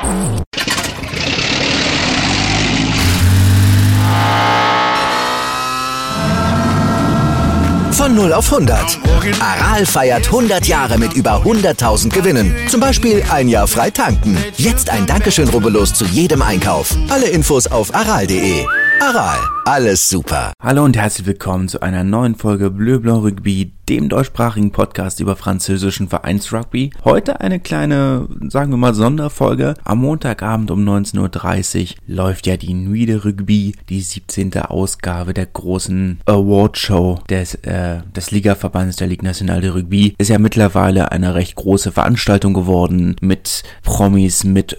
Von 0 auf 100. Aral feiert 100 Jahre mit über 100.000 Gewinnen. Zum Beispiel ein Jahr frei tanken. Jetzt ein Dankeschön, rubbellos zu jedem Einkauf. Alle Infos auf aral.de. Aral, alles super. Hallo und herzlich willkommen zu einer neuen Folge Bleu Blanc Rugby, dem deutschsprachigen Podcast über französischen Vereinsrugby. Heute eine kleine, sagen wir mal, Sonderfolge. Am Montagabend um 19.30 Uhr läuft ja die Nuit de Rugby, die 17. Ausgabe der großen Awardshow des Ligaverbands der Ligue Nationale de Rugby. Ist ja mittlerweile eine recht große Veranstaltung geworden mit Promis, mit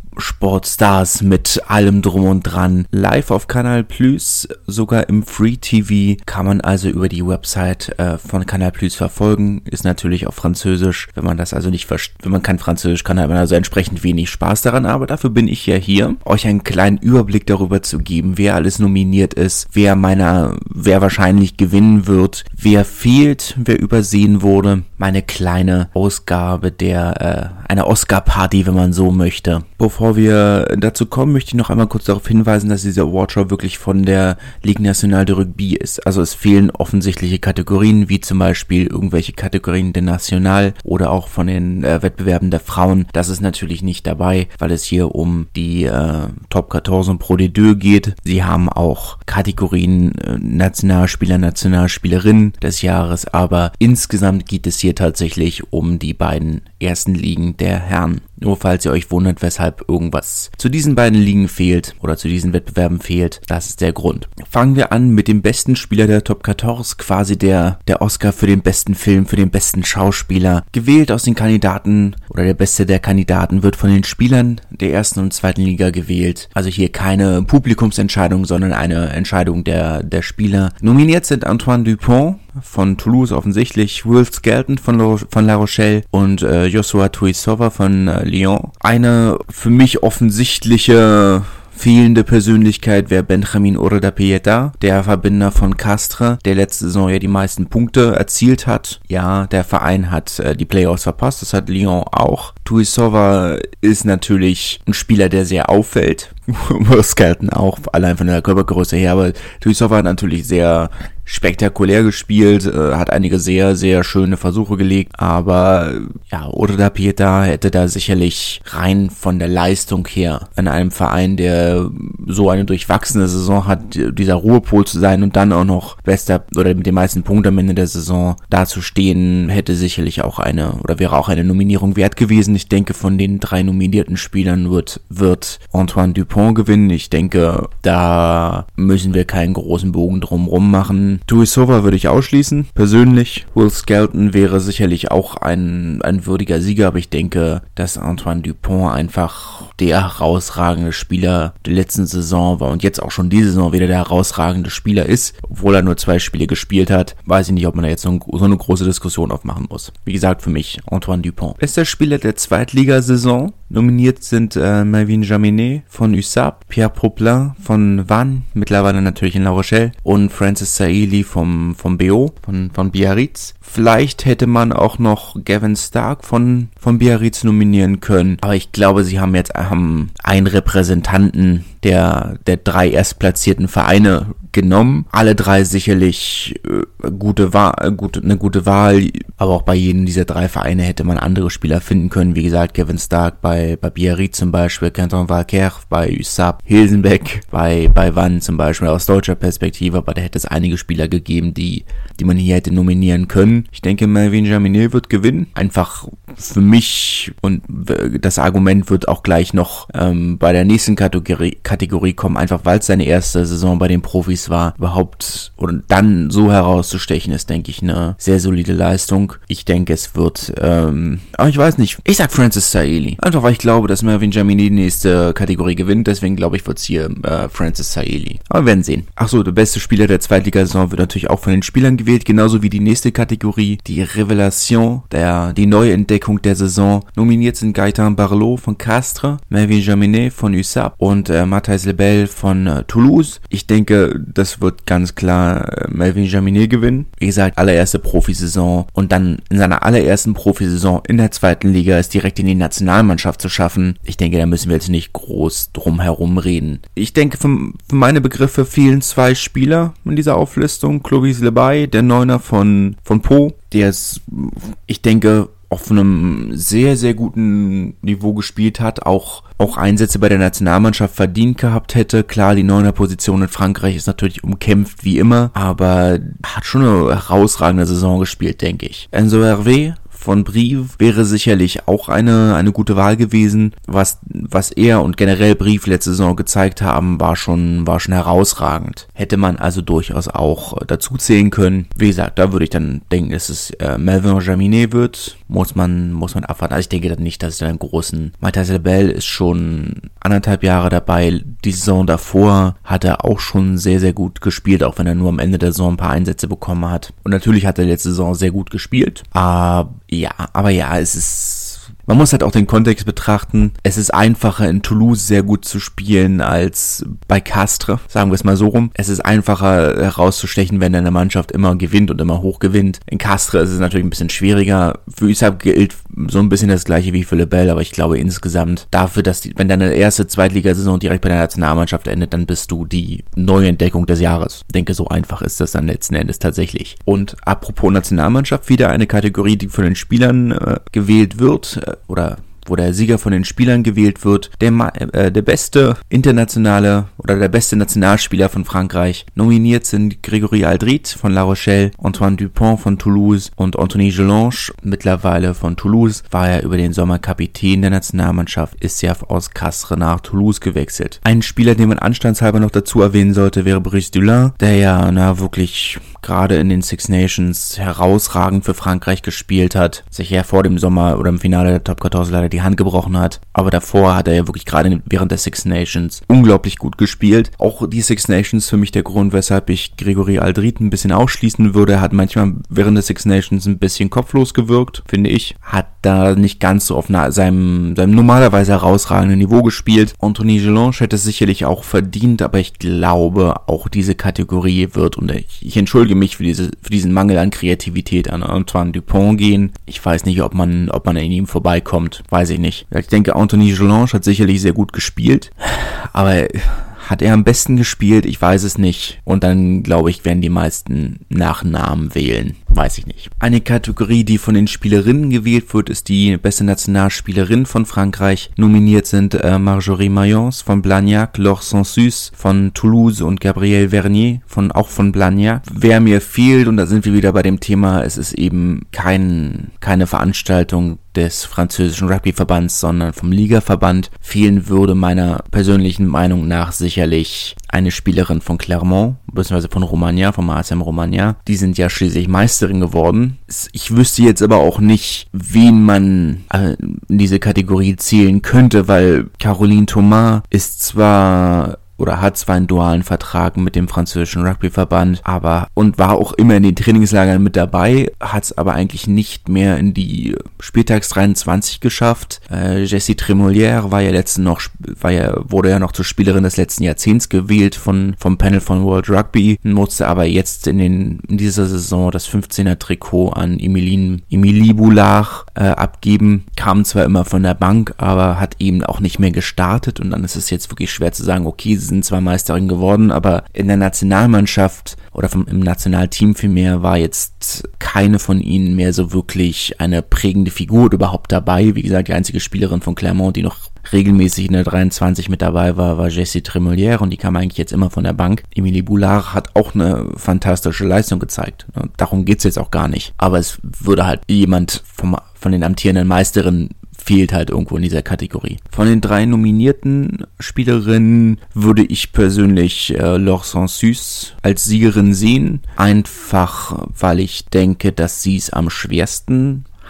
Sportstars, mit allem drum und dran. Live auf Canal Plus, sogar im Free TV, kann man also über die Website von Canal Plus verfolgen. Ist natürlich auf Französisch. Wenn man das also nicht wenn man kein Französisch kann, hat man also entsprechend wenig Spaß daran. Aber dafür bin ich ja hier, euch einen kleinen Überblick darüber zu geben, wer alles nominiert ist, wer wahrscheinlich gewinnen wird, wer fehlt, wer übersehen wurde. Meine kleine Ausgabe einer Oscar-Party, wenn man so möchte. Bevor wir dazu kommen, möchte ich noch einmal kurz darauf hinweisen, dass diese Awardshow wirklich von der Ligue Nationale de Rugby ist. Also es fehlen offensichtliche Kategorien, wie zum Beispiel irgendwelche Kategorien der National oder auch von den Wettbewerben der Frauen. Das ist natürlich nicht dabei, weil es hier um die Top 14 Pro D2 geht. Sie haben auch Kategorien Nationalspieler, Nationalspielerin des Jahres, aber insgesamt geht es hier tatsächlich um die beiden ersten Ligen der Herren. Nur falls ihr euch wundert, weshalb irgendwas zu diesen beiden Ligen fehlt oder zu diesen Wettbewerben fehlt, das ist der Grund. Fangen wir an mit dem besten Spieler der Top 14, quasi der Oscar für den besten Film, für den besten Schauspieler. Gewählt aus den Kandidaten oder der beste der Kandidaten wird von den Spielern der ersten und zweiten Liga gewählt. Also hier keine Publikumsentscheidung, sondern eine Entscheidung der Spieler. Nominiert sind Antoine Dupont von Toulouse offensichtlich, Will Skelton von La Rochelle und Joshua Tuisova von Lyon. Eine für mich offensichtliche fehlende Persönlichkeit wäre Benjamin Urdapieta, der Verbinder von Castres, der letzte Saison ja die meisten Punkte erzielt hat. Ja, der Verein hat die Playoffs verpasst, das hat Lyon auch. Tuisova ist natürlich ein Spieler, der sehr auffällt. Skelton auch, allein von der Körpergröße her, aber Tuisova hat natürlich sehr spektakulär gespielt, hat einige sehr, sehr schöne Versuche gelegt, aber ja, Urdapieta hätte da sicherlich rein von der Leistung her an einem Verein, der so eine durchwachsene Saison hat, dieser Ruhepol zu sein und dann auch noch bester oder mit den meisten Punkten am Ende der Saison dazustehen, hätte sicherlich auch wäre auch eine Nominierung wert gewesen. Ich denke, von den 3 nominierten Spielern wird Antoine Dupont gewinnen. Ich denke, da müssen wir keinen großen Bogen drumrum machen. Tuisova würde ich ausschließen, persönlich. Will Skelton wäre sicherlich auch ein würdiger Sieger, aber ich denke, dass Antoine Dupont einfach der herausragende Spieler der letzten Saison war und jetzt auch schon diese Saison wieder der herausragende Spieler ist, obwohl er nur 2 Spiele gespielt hat. Weiß ich nicht, ob man da jetzt so eine große Diskussion aufmachen muss. Wie gesagt, für mich Antoine Dupont. Bester Spieler der Zweitligasaison. Nominiert sind Melvin Jaminet von USAP, Pierre Poplin von Vannes, mittlerweile natürlich in La Rochelle, und Francis Saïli vom BO, von Biarritz. Vielleicht hätte man auch noch Gavin Stark von Biarritz nominieren können, aber ich glaube, sie haben jetzt einen Repräsentanten der 3 erstplatzierten Vereine genommen. Alle 3 sicherlich eine gute Wahl, aber auch bei jedem dieser 3 Vereine hätte man andere Spieler finden können. Wie gesagt, Gavin Stark bei Biarritz zum Beispiel, Quentin Valquer bei USAP, Hilsenbeck bei Vannes zum Beispiel aus deutscher Perspektive, aber da hätte es einige Spieler gegeben, die man hier hätte nominieren können. Ich denke, Melvin Jaminet wird gewinnen. Einfach für mich, und das Argument wird auch gleich noch bei der nächsten Kategorie kommen, einfach weil es seine erste Saison bei den Profis war, überhaupt und dann so herauszustechen, ist, denke ich, eine sehr solide Leistung. Ich denke, es wird, aber ich weiß nicht, ich sag Francis Saïli. Einfach weil ich glaube, dass Melvin Jaminet die nächste Kategorie gewinnt, deswegen glaube ich, wird es hier Francis Saïli. Aber wir werden sehen. Achso, der beste Spieler der Zweitligasaison wird natürlich auch von den Spielern gewählt, genauso wie die nächste Kategorie, die Revelation, die Neuentdeckung der Saison. Nominiert sind Gaëtan Barlot von Castres, Melvin Jaminet von USAP und Matthijs Lebel von Toulouse. Ich denke, das wird ganz klar Melvin Jaminet gewinnen. Wie gesagt, allererste Profisaison und dann in seiner allerersten Profisaison in der zweiten Liga es direkt in die Nationalmannschaft zu schaffen. Ich denke, da müssen wir jetzt nicht groß drum herum reden. Ich denke, für meine Begriffe fehlen 2 Spieler in dieser Auflistung. Clovis Lebay, der Neuner von Po, der ist, ich denke, auf einem sehr, sehr guten Niveau gespielt hat, auch Einsätze bei der Nationalmannschaft verdient gehabt hätte. Klar, die 9er Position in Frankreich ist natürlich umkämpft wie immer, aber hat schon eine herausragende Saison gespielt, denke ich. Enzo Hervé von Brive wäre sicherlich auch eine gute Wahl gewesen. Was er und generell Brive letzte Saison gezeigt haben, war schon herausragend. Hätte man also durchaus auch dazu zählen können. Wie gesagt, da würde ich dann denken, dass es Melvin Jaminet wird. Muss man abwarten. Also ich denke dann nicht, dass es dann einen großen... Matthijs Lebel ist schon 1,5 Jahre dabei. Die Saison davor hat er auch schon sehr, sehr gut gespielt, auch wenn er nur am Ende der Saison ein paar Einsätze bekommen hat. Und natürlich hat er letzte Saison sehr gut gespielt. Aber es ist... Man muss halt auch den Kontext betrachten. Es ist einfacher, in Toulouse sehr gut zu spielen als bei Castres, sagen wir es mal so rum. Es ist einfacher herauszustechen, wenn deine Mannschaft immer gewinnt und immer hoch gewinnt. In Castres ist es natürlich ein bisschen schwieriger. Für Usab gilt so ein bisschen das gleiche wie für Lebel, aber ich glaube insgesamt dafür, dass wenn deine erste Zweitligasaison direkt bei der Nationalmannschaft endet, dann bist du die Neuentdeckung des Jahres. Ich denke, so einfach ist das dann letzten Endes tatsächlich. Und apropos Nationalmannschaft, wieder eine Kategorie, die von den Spielern gewählt wird, oder wo der Sieger von den Spielern gewählt wird, der beste internationale oder der beste Nationalspieler von Frankreich. Nominiert sind Grégory Aldrit von La Rochelle, Antoine Dupont von Toulouse und Anthony Gelonge, mittlerweile von Toulouse, war er über den Sommer Kapitän der Nationalmannschaft, ist ja aus Castres nach Toulouse gewechselt. Ein Spieler, den man anstandshalber noch dazu erwähnen sollte, wäre Brice Dulin, der ja wirklich gerade in den Six Nations herausragend für Frankreich gespielt hat, sich ja vor dem Sommer oder im Finale der Top 14 leider die Hand gebrochen hat, aber davor hat er ja wirklich gerade während der Six Nations unglaublich gut gespielt. Auch die Six Nations für mich der Grund, weshalb ich Grégory Aldrit ein bisschen ausschließen würde. Er hat manchmal während der Six Nations ein bisschen kopflos gewirkt, finde ich. Hat da nicht ganz so auf seinem normalerweise herausragenden Niveau gespielt. Anthony Gelonge hätte es sicherlich auch verdient, aber ich glaube, auch diese Kategorie wird, und ich entschuldige mich für diesen Mangel an Kreativität, an Antoine Dupont gehen. Ich weiß nicht, ob man an ihm vorbeikommt. Weiß ich nicht. Ich denke, Anthony Gelonge hat sicherlich sehr gut gespielt, aber hat er am besten gespielt? Ich weiß es nicht. Und dann, glaube ich, werden die meisten nach Namen wählen. Weiß ich nicht. Eine Kategorie, die von den Spielerinnen gewählt wird, ist die beste Nationalspielerin von Frankreich. Nominiert sind Marjorie Mayence von Blagnac, Laure Sansus von Toulouse und Gabrielle Vernier auch von Blagnac. Wer mir fehlt, und da sind wir wieder bei dem Thema, es ist eben keine Veranstaltung des französischen Rugbyverbands, sondern vom Ligaverband, fehlen würde meiner persönlichen Meinung nach sicherlich eine Spielerin von Clermont, beziehungsweise von Romagna, vom ASM Romagna. Die sind ja schließlich Meisterin geworden. Ich wüsste jetzt aber auch nicht, wen man in diese Kategorie zählen könnte, weil Caroline Thomas hat zwar einen dualen Vertrag mit dem französischen Rugbyverband, und war auch immer in den Trainingslagern mit dabei, hat es aber eigentlich nicht mehr in die Spieltags 23 geschafft. Jessie Tremolière wurde ja noch zur Spielerin des letzten Jahrzehnts gewählt vom Panel von World Rugby, musste aber jetzt in dieser Saison das 15er Trikot an Emilie Boulard abgeben, kam zwar immer von der Bank, aber hat eben auch nicht mehr gestartet, und dann ist es jetzt wirklich schwer zu sagen, okay, sie sind zwar Meisterin geworden, aber in der Nationalmannschaft oder im Nationalteam vielmehr war jetzt keine von ihnen mehr so wirklich eine prägende Figur überhaupt dabei. Wie gesagt, die einzige Spielerin von Clermont, die noch regelmäßig in der 23 mit dabei war Jessie Tremolière, und die kam eigentlich jetzt immer von der Bank. Emilie Boulard hat auch eine fantastische Leistung gezeigt. Darum geht's jetzt auch gar nicht. Aber es würde halt jemand von den amtierenden Meisterinnen fehlt halt irgendwo in dieser Kategorie. Von den 3 nominierten Spielerinnen würde ich persönlich Laure Sansus als Siegerin sehen. Einfach, weil ich denke, dass sie es am schwersten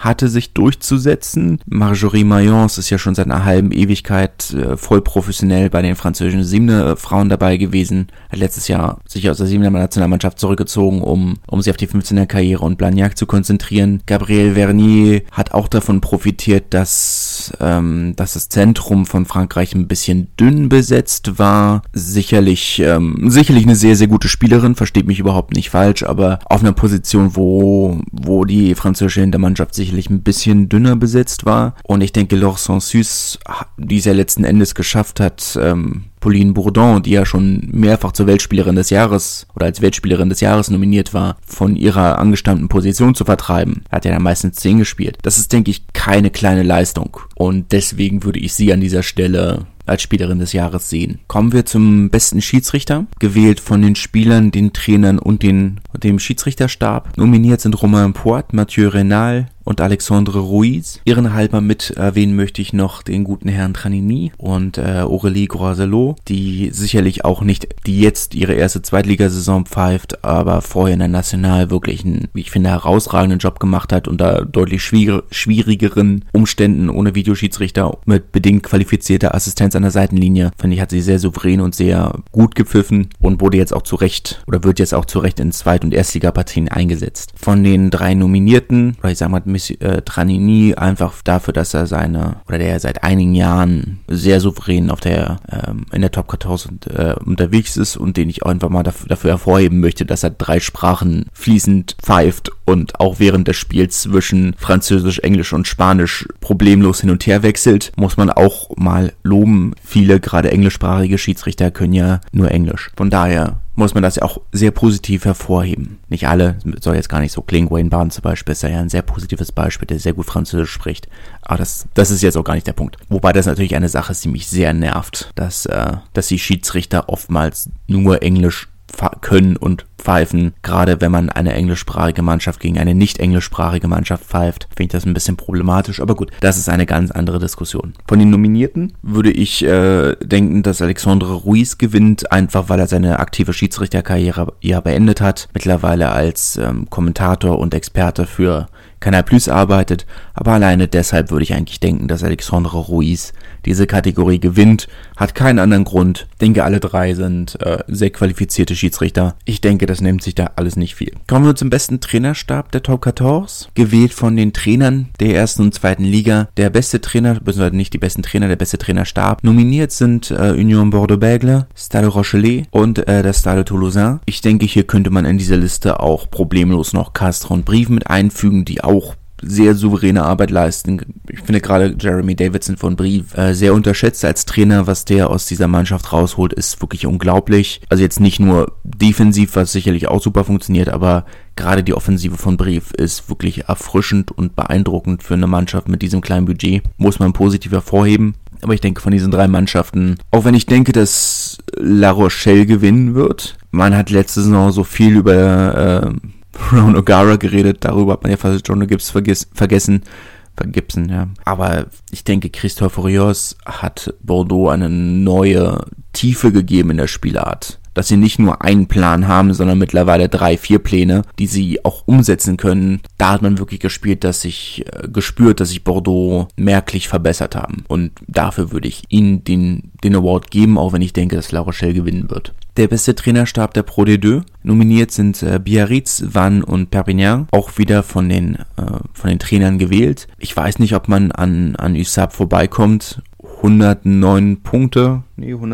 hatte sich durchzusetzen. Marjorie Mayence ist ja schon seit einer halben Ewigkeit voll professionell bei den französischen Siebener-Frauen dabei gewesen. Hat letztes Jahr sich aus der Siebener-Nationalmannschaft zurückgezogen, um sich auf die 15er-Karriere und Blagnac zu konzentrieren. Gabrielle Vernier hat auch davon profitiert, dass das Zentrum von Frankreich ein bisschen dünn besetzt war. Sicherlich eine sehr, sehr gute Spielerin, versteht mich überhaupt nicht falsch, aber auf einer Position, wo die französische Hintermannschaft sicherlich ein bisschen dünner besetzt war. Und ich denke, Laure Sansus, die es ja letzten Endes geschafft hat, Pauline Bourdon, die ja schon mehrfach zur Weltspielerin des Jahres oder als Weltspielerin des Jahres nominiert war, von ihrer angestammten Position zu vertreiben. Hat ja dann meistens 10 gespielt. Das ist, denke ich, keine kleine Leistung. Und deswegen würde ich sie an dieser Stelle als Spielerin des Jahres sehen. Kommen wir zum besten Schiedsrichter, gewählt von den Spielern, den Trainern und dem Schiedsrichterstab. Nominiert sind Romain Poit, Mathieu Reynal und Alexandre Ruiz. Ehrenhalber mit erwähnen möchte ich noch den guten Herrn Tranini und Aurélie Groiselot, die sicherlich auch nicht, die jetzt ihre erste Zweitligasaison pfeift, aber vorher in der National wirklich einen, wie ich finde, herausragenden Job gemacht hat, unter deutlich schwierigeren Umständen ohne Videoschiedsrichter mit bedingt qualifizierter Assistenz an der Seitenlinie. Finde ich, hat sie sehr souverän und sehr gut gepfiffen und wird jetzt auch zu Recht in Zweit- und Erstligapartien eingesetzt. Von den 3 Nominierten, oder ich sag mal Tranini, einfach dafür, dass er der seit einigen Jahren sehr souverän in der Top 14 unterwegs ist und den ich auch einfach mal dafür hervorheben möchte, dass er 3 Sprachen fließend pfeift und auch während des Spiels zwischen Französisch, Englisch und Spanisch problemlos hin und her wechselt, muss man auch mal loben. Viele, gerade englischsprachige Schiedsrichter, können ja nur Englisch. Von daher muss man das ja auch sehr positiv hervorheben. Nicht alle, soll jetzt gar nicht so klingen. Wayne Barnes zum Beispiel ist ja ein sehr positives Beispiel, der sehr gut Französisch spricht. Aber das ist jetzt auch gar nicht der Punkt. Wobei das natürlich eine Sache ist, die mich sehr nervt, dass die Schiedsrichter oftmals nur Englisch können und pfeifen. Gerade wenn man eine englischsprachige Mannschaft gegen eine nicht englischsprachige Mannschaft pfeift, finde ich das ein bisschen problematisch. Aber gut, das ist eine ganz andere Diskussion. Von den Nominierten würde ich denken, dass Alexandre Ruiz gewinnt, einfach weil er seine aktive Schiedsrichterkarriere ja beendet hat. Mittlerweile als Kommentator und Experte für Canal Plus arbeitet, aber alleine deshalb würde ich eigentlich denken, dass Alexandre Ruiz diese Kategorie gewinnt. Hat keinen anderen Grund. Ich denke, alle 3 sind sehr qualifizierte Schiedsrichter. Ich denke, das nimmt sich da alles nicht viel. Kommen wir zum besten Trainerstab der Top 14. Gewählt von den Trainern der ersten und zweiten Liga. Der beste Trainer, beziehungsweise nicht die besten Trainer, der beste Trainerstab. Nominiert sind Union Bordeaux-Bègles, Stade Rochelet und der Stade Toulousain. Ich denke, hier könnte man in dieser Liste auch problemlos noch Castres und Brive mit einfügen, die auch sehr souveräne Arbeit leisten. Ich finde gerade Jeremy Davidson von Brive sehr unterschätzt als Trainer. Was der aus dieser Mannschaft rausholt, ist wirklich unglaublich. Also jetzt nicht nur defensiv, was sicherlich auch super funktioniert, aber gerade die Offensive von Brive ist wirklich erfrischend und beeindruckend für eine Mannschaft mit diesem kleinen Budget. Muss man positiv hervorheben. Aber ich denke, von diesen 3 Mannschaften, auch wenn ich denke, dass La Rochelle gewinnen wird, man hat letzte Saison so viel über Ron O'Gara geredet, darüber hat man ja fast John Gibbs vergessen, ja. Aber ich denke, Christophe Rios hat Bordeaux eine neue Tiefe gegeben in der Spielart. Dass sie nicht nur einen Plan haben, sondern mittlerweile 3, 4 Pläne, die sie auch umsetzen können. Da hat man wirklich gespürt, dass sich Bordeaux merklich verbessert haben. Und dafür würde ich ihnen den Award geben, auch wenn ich denke, dass La Rochelle gewinnen wird. Der beste Trainerstab der Pro D2. Nominiert sind Biarritz, Vannes und Perpignan. Auch wieder von den Trainern gewählt. Ich weiß nicht, ob man an USAP vorbeikommt. 106 Punkte,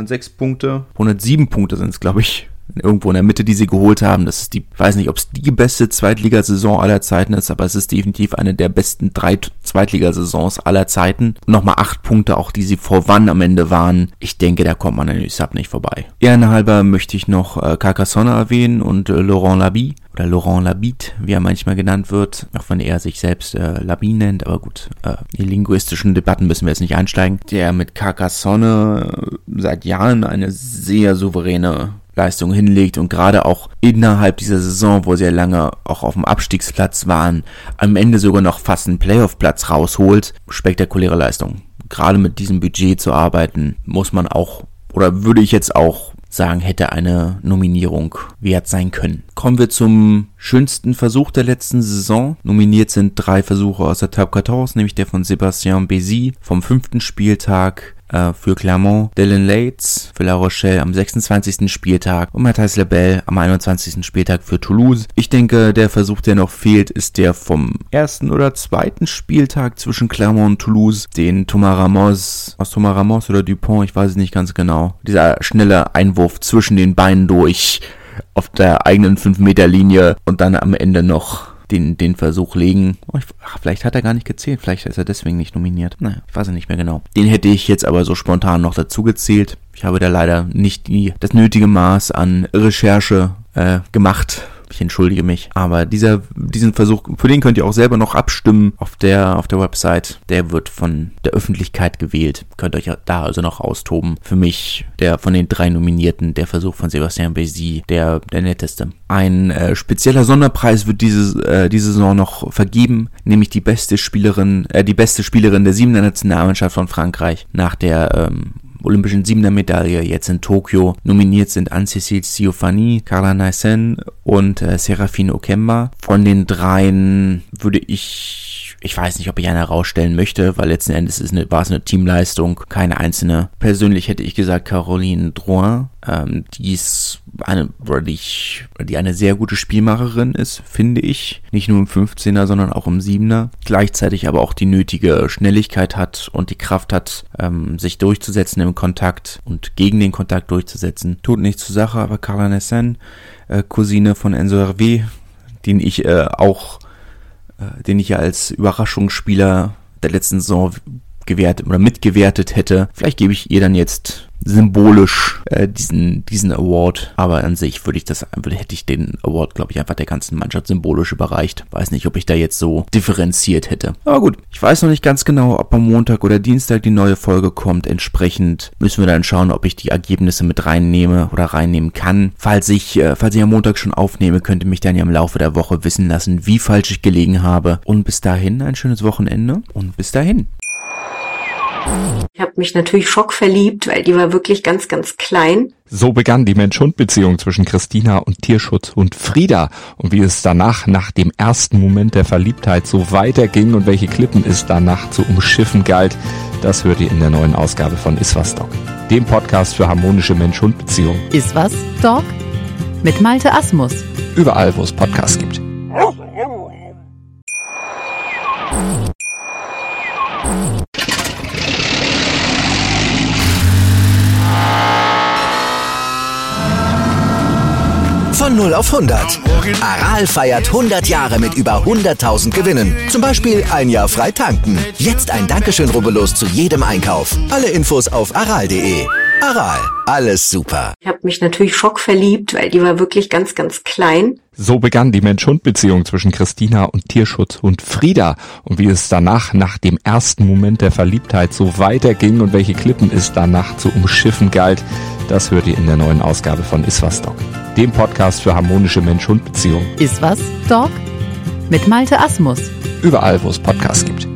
107 Punkte sind es, glaube ich, irgendwo in der Mitte, die sie geholt haben. Das ist ich weiß nicht, ob es die beste Zweitligasaison aller Zeiten ist, aber es ist definitiv eine der besten 3 Zweitligasaisons aller Zeiten. Und nochmal 8 Punkte, auch die sie vor Vannes am Ende waren. Ich denke, da kommt man an USAP nicht vorbei. Ehrenhalber möchte ich noch Carcassonne erwähnen und Laurent Labit. Oder Laurent Labitte, wie er manchmal genannt wird, auch wenn er sich selbst Labit nennt, aber gut, in linguistischen Debatten müssen wir jetzt nicht einsteigen. Der mit Carcassonne seit Jahren eine sehr souveräne Leistung hinlegt und gerade auch innerhalb dieser Saison, wo sie ja lange auch auf dem Abstiegsplatz waren, am Ende sogar noch fast einen Playoff-Platz rausholt. Spektakuläre Leistung. Gerade mit diesem Budget zu arbeiten, muss man auch, oder würde ich jetzt auch sagen, hätte eine Nominierung wert sein können. Kommen wir zum schönsten Versuch der letzten Saison. Nominiert sind 3 Versuche aus der Top 14, nämlich der von Sébastien Bézy vom 5. Spieltag für Clermont, Dylan Lates für La Rochelle am 26. Spieltag und Matthijs Lebel am 21. Spieltag für Toulouse. Ich denke, der Versuch, der noch fehlt, ist der vom 1. oder 2. Spieltag zwischen Clermont und Toulouse, den Thomas Ramos oder Dupont, ich weiß es nicht ganz genau. Dieser schnelle Einwurf zwischen den Beinen durch auf der eigenen 5-Meter-Linie und dann am Ende noch den Versuch legen. Vielleicht hat er gar nicht gezählt, vielleicht ist er deswegen nicht nominiert. Naja, ich weiß es nicht mehr genau. Den hätte ich jetzt aber so spontan noch dazu gezählt. Ich habe da leider nicht das nötige Maß an Recherche gemacht. Ich entschuldige mich. Aber diesen Versuch, für den könnt ihr auch selber noch abstimmen auf der Website. Der wird von der Öffentlichkeit gewählt. Könnt euch da also noch austoben. Für mich, der von den 3 Nominierten, der Versuch von Sébastien Bézy, der netteste. Ein spezieller Sonderpreis wird diese Saison noch vergeben, nämlich die beste Spielerin der 7er Nationalmannschaft von Frankreich nach der olympischen 7er Medaille jetzt in Tokio. Nominiert sind Anne-Cécile Siofani, Carla Naisen und Serafine Okemba. Von den 3 würde ich weiß nicht, ob ich eine herausstellen möchte, weil letzten Endes war es eine Teamleistung, keine einzelne. Persönlich hätte ich gesagt Caroline Drouin, die eine sehr gute Spielmacherin ist, finde ich. Nicht nur im 15er, sondern auch im 7er. Gleichzeitig aber auch die nötige Schnelligkeit hat und die Kraft hat, sich durchzusetzen im Kontakt und gegen den Kontakt durchzusetzen. Tut nichts zur Sache, aber Carla Naisen, Cousine von Enzo Hervé, den ich ja als Überraschungsspieler der letzten Saison mitgewertet hätte. Vielleicht gebe ich ihr dann jetzt symbolisch diesen Award, aber an sich hätte ich den Award, glaube ich, einfach der ganzen Mannschaft symbolisch überreicht. Weiß nicht, ob ich da jetzt so differenziert hätte. Aber gut, ich weiß noch nicht ganz genau, ob am Montag oder Dienstag die neue Folge kommt. Entsprechend müssen wir dann schauen, ob ich die Ergebnisse mit reinnehmen kann. Falls ich am Montag schon aufnehme, könnt ihr mich dann ja im Laufe der Woche wissen lassen, wie falsch ich gelegen habe. Und bis dahin ein schönes Wochenende und bis dahin. Ich habe mich natürlich schockverliebt, weil die war wirklich ganz, ganz klein. So begann die Mensch-Hund-Beziehung zwischen Christina und Tierschutzhund Frieda. Und wie es danach, nach dem ersten Moment der Verliebtheit, so weiterging und welche Klippen es danach zu umschiffen galt, das hört ihr in der neuen Ausgabe von Iswas Dog, dem Podcast für harmonische Mensch-Hund-Beziehungen. Iswas Dog mit Malte Asmus. Überall, wo es Podcasts gibt. Von 0 auf 100. Aral feiert 100 Jahre mit über 100.000 Gewinnen. Zum Beispiel ein Jahr frei tanken. Jetzt ein Dankeschön, rubbellos zu jedem Einkauf. Alle Infos auf aral.de. Aral, alles super. Ich habe mich natürlich schockverliebt, weil die war wirklich ganz, ganz klein. So begann die Mensch-Hund-Beziehung zwischen Christina und Tierschutzhund Frieda. Und wie es danach, nach dem ersten Moment der Verliebtheit, so weiterging und welche Klippen es danach zu umschiffen galt, das hört ihr in der neuen Ausgabe von Iswas Dog, dem Podcast für harmonische Mensch-Hund-Beziehungen. Iswas Dog mit Malte Asmus. Überall, wo es Podcasts gibt.